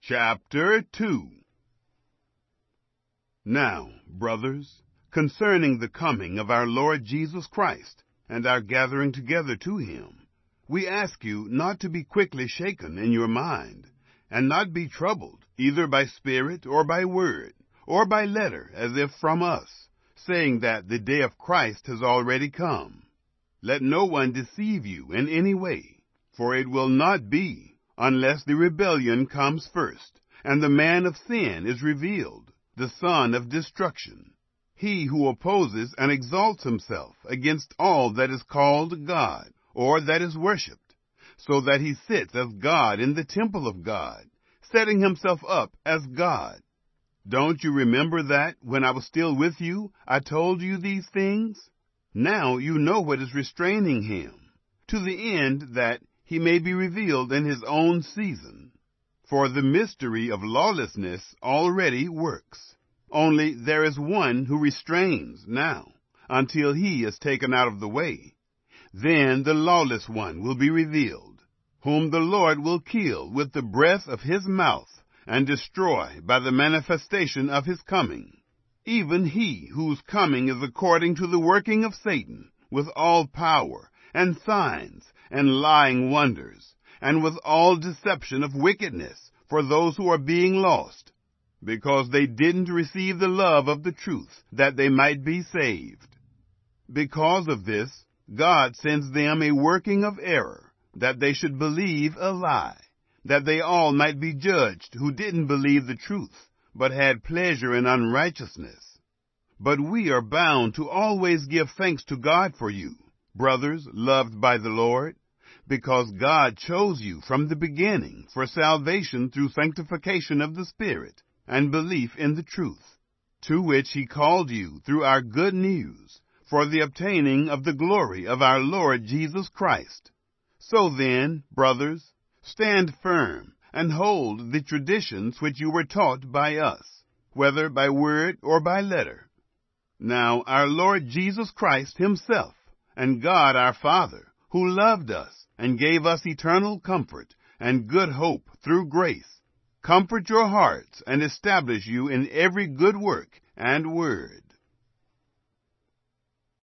Chapter 2. Now, brothers, concerning the coming of our Lord Jesus Christ, and our gathering together to him, we ask you not to be quickly shaken in your mind, and not be troubled, either by spirit, or by word, or by letter, as if from us, saying that the day of Christ has already come. Let no one deceive you in any way, for it will not be, unless the rebellion comes first, and the man of sin is revealed, the son of destruction, he who opposes and exalts himself against all that is called God, or that is worshipped, so that he sits as God in the temple of God, setting himself up as God. Don't you remember that, when I was still with you, I told you these things? Now you know what is restraining him, to the end that he may be revealed in his own season. For the mystery of lawlessness already works. Only there is one who restrains now, until he is taken out of the way. Then the lawless one will be revealed, whom the Lord will kill with the breath of his mouth, and destroy by the manifestation of his coming. Even he whose coming is according to the working of Satan, with all power, and signs, and lying wonders, and with all deception of wickedness for those who are being lost, because they didn't receive the love of the truth, that they might be saved. Because of this, God sends them a working of error, that they should believe a lie, that they all might be judged who didn't believe the truth, but had pleasure in unrighteousness. But we are bound to always give thanks to God for you, brothers loved by the Lord, because God chose you from the beginning for salvation through sanctification of the Spirit and belief in the truth, to which he called you through our good news, for the obtaining of the glory of our Lord Jesus Christ. So then, brothers, stand firm and hold the traditions which you were taught by us, whether by word or by letter. Now our Lord Jesus Christ himself, and God our Father, who loved us and gave us eternal comfort and good hope through grace, comfort your hearts and establish you in every good work and word.